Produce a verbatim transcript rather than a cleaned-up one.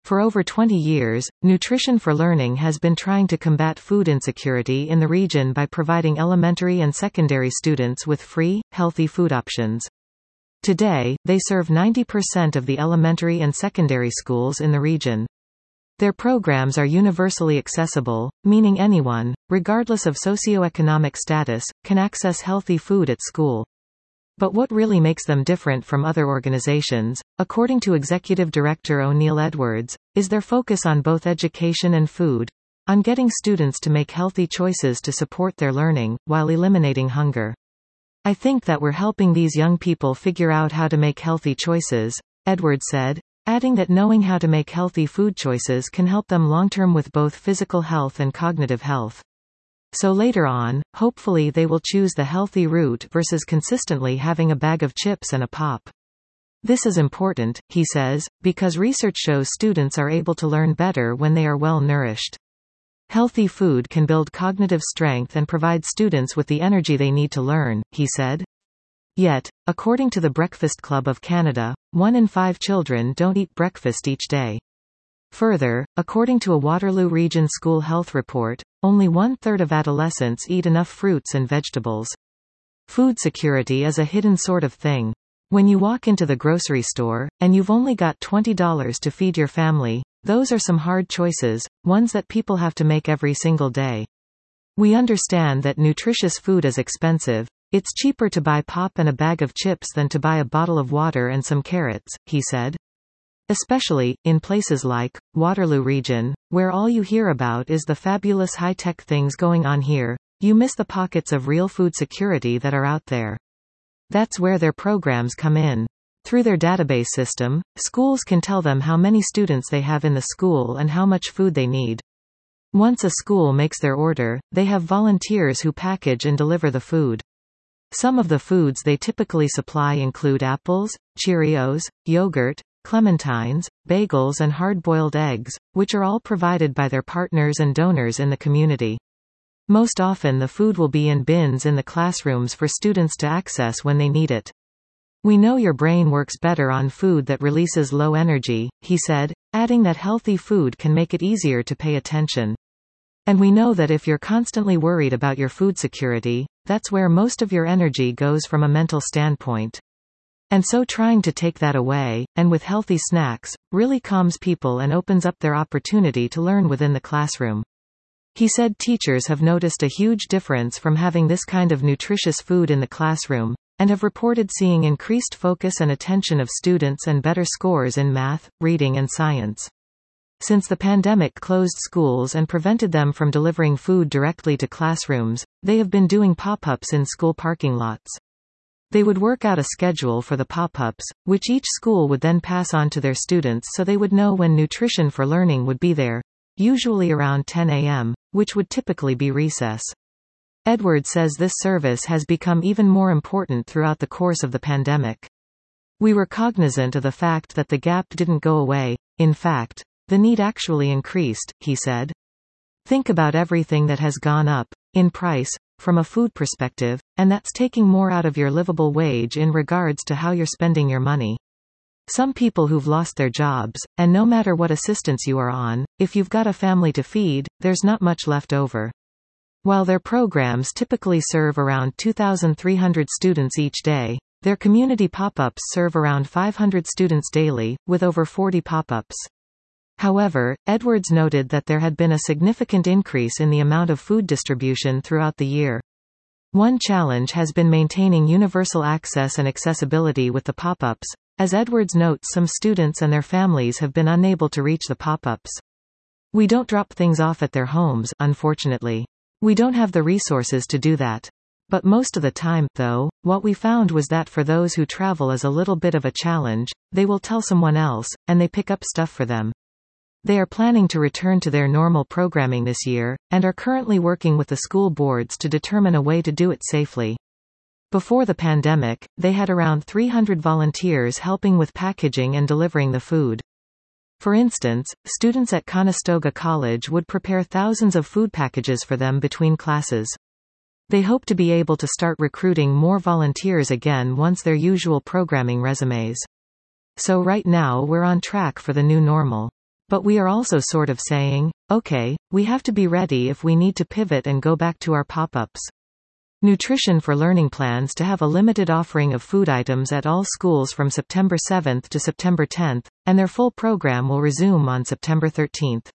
For over twenty years, Nutrition for Learning has been trying to combat food insecurity in the region by providing elementary and secondary students with free, healthy food options. Today, they serve ninety percent of the elementary and secondary schools in the region. Their programs are universally accessible, meaning anyone, regardless of socioeconomic status, can access healthy food at school. But what really makes them different from other organizations, according to Executive Director O'Neill Edwards, is their focus on both education and food, on getting students to make healthy choices to support their learning, while eliminating hunger. I think that we're helping these young people figure out how to make healthy choices, Edwards said, adding that knowing how to make healthy food choices can help them long-term with both physical health and cognitive health. So later on, hopefully they will choose the healthy route versus consistently having a bag of chips and a pop. This is important, he says, because research shows students are able to learn better when they are well nourished. Healthy food can build cognitive strength and provide students with the energy they need to learn, he said. Yet, according to the Breakfast Club of Canada, one in five children don't eat breakfast each day. Further, according to a Waterloo Region School Health report, only one-third of adolescents eat enough fruits and vegetables. Food security is a hidden sort of thing. When you walk into the grocery store, and you've only got twenty dollars to feed your family, those are some hard choices, ones that people have to make every single day. We understand that nutritious food is expensive. It's cheaper to buy pop and a bag of chips than to buy a bottle of water and some carrots, he said. Especially, in places like Waterloo Region, where all you hear about is the fabulous high-tech things going on here, you miss the pockets of real food security that are out there. That's where their programs come in. Through their database system, schools can tell them how many students they have in the school and how much food they need. Once a school makes their order, they have volunteers who package and deliver the food. Some of the foods they typically supply include apples, Cheerios, yogurt, clementines, bagels and hard-boiled eggs, which are all provided by their partners and donors in the community. Most often the food will be in bins in the classrooms for students to access when they need it. We know your brain works better on food that releases low energy, he said, adding that healthy food can make it easier to pay attention. And we know that if you're constantly worried about your food security, that's where most of your energy goes from a mental standpoint. And so trying to take that away, and with healthy snacks, really calms people and opens up their opportunity to learn within the classroom. He said teachers have noticed a huge difference from having this kind of nutritious food in the classroom, and have reported seeing increased focus and attention of students and better scores in math, reading and science. Since the pandemic closed schools and prevented them from delivering food directly to classrooms, they have been doing pop-ups in school parking lots. They would work out a schedule for the pop-ups, which each school would then pass on to their students so they would know when Nutrition for Learning would be there, usually around ten a m, which would typically be recess. Edwards says this service has become even more important throughout the course of the pandemic. We were cognizant of the fact that the gap didn't go away. In fact, the need actually increased, he said. Think about everything that has gone up, in price, from a food perspective, and that's taking more out of your livable wage in regards to how you're spending your money. Some people who've lost their jobs, and no matter what assistance you are on, if you've got a family to feed, there's not much left over. While their programs typically serve around two thousand three hundred students each day, their community pop-ups serve around five hundred students daily, with over forty pop-ups. However, Edwards noted that there had been a significant increase in the amount of food distribution throughout the year. One challenge has been maintaining universal access and accessibility with the pop-ups. As Edwards notes, some students and their families have been unable to reach the pop-ups. We don't drop things off at their homes, unfortunately. We don't have the resources to do that. But most of the time, though, what we found was that for those who travel is a little bit of a challenge, they will tell someone else, and they pick up stuff for them. They are planning to return to their normal programming this year, and are currently working with the school boards to determine a way to do it safely. Before the pandemic, they had around three hundred volunteers helping with packaging and delivering the food. For instance, students at Conestoga College would prepare thousands of food packages for them between classes. They hope to be able to start recruiting more volunteers again once their usual programming resumes. So right now we're on track for the new normal. But we are also sort of saying, okay, we have to be ready if we need to pivot and go back to our pop-ups. Nutrition for Learning plans to have a limited offering of food items at all schools from September seventh to September tenth, and their full program will resume on September thirteenth.